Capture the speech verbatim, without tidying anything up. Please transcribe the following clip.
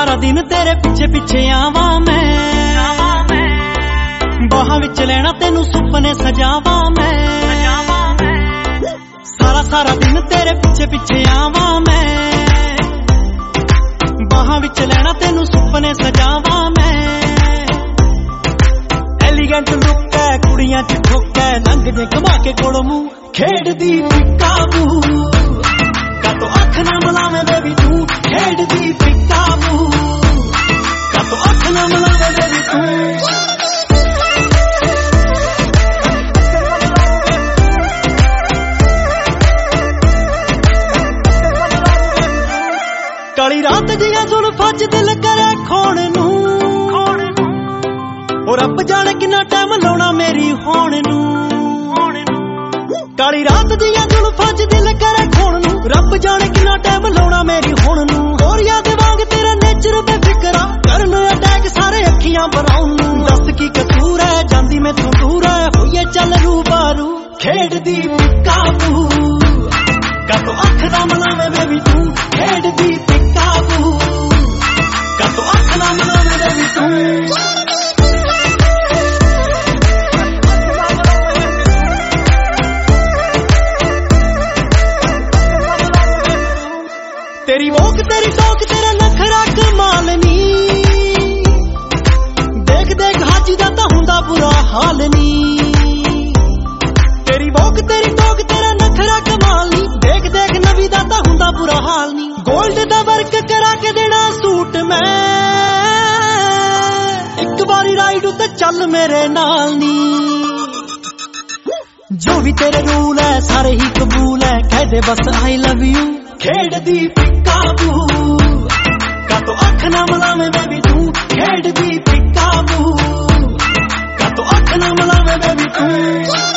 सारा दिन तेरे पिछे पिछे आवा मैं, बाहां विच लैना तेनू सुपने सजावा मैं। सारा सारा दिन तेरे पिछे पिछे आवा मैं, बाहां विच लैना तेनू सुपने सजावा मैं। एलीगेंट लुक है कुड़ियां च ठुक है, लंघ दे घुमा के कोल मूंह खेडदी पिकाबू। कातो अख ना मिलावे बेबी तू खेडदी पिकाबू, कातो अख ना मिलावे बेबी तू। काली रात जिया जुल्फां च दिल करे खोण नू, और रब जाने किन्ना टाइम लाउणा मेरी होण नू। काली रात दियां जुल्फां च दिल करे खोण नू, रब जाने किन्ना टाइम लाउणा मेरी होण नू। गोरिया दे वांग तेरा नेचर बेफिक्रा करन अटैक सारे अखियां बनाउण नू। दस की कसूर है जांदी मैथों दूर है, होइए चल रूबारू खेडदी पिकाबू। कातो अख ना मिलावे बेबी तू खेडदी पिकाबू, कातो अख ना मिलावे बेबी तू। तेरी वोक तेरी टोक तेरा नखरा कमाल नी, देख देख हाजी दा तां हुंदा बुरा हाल नी। तेरी वोक तेरी टोक तेरा नखरा कमाल नी, देख देख नवी दा तां हुंदा बुरा हाल नी। गोल्ड दा वर्क करा के देना सूट मैं, एक बारी राइड उते चल मेरे नाल नी। जो भी तेरे रूल है सारे ही कबूल है, कह दे बस आई लव यू खेडदी पिकाबू। कातो अख ना मिलावे बेबी तू खेडदी पिकाबू, कातो अख ना मिलावे बेबी तू।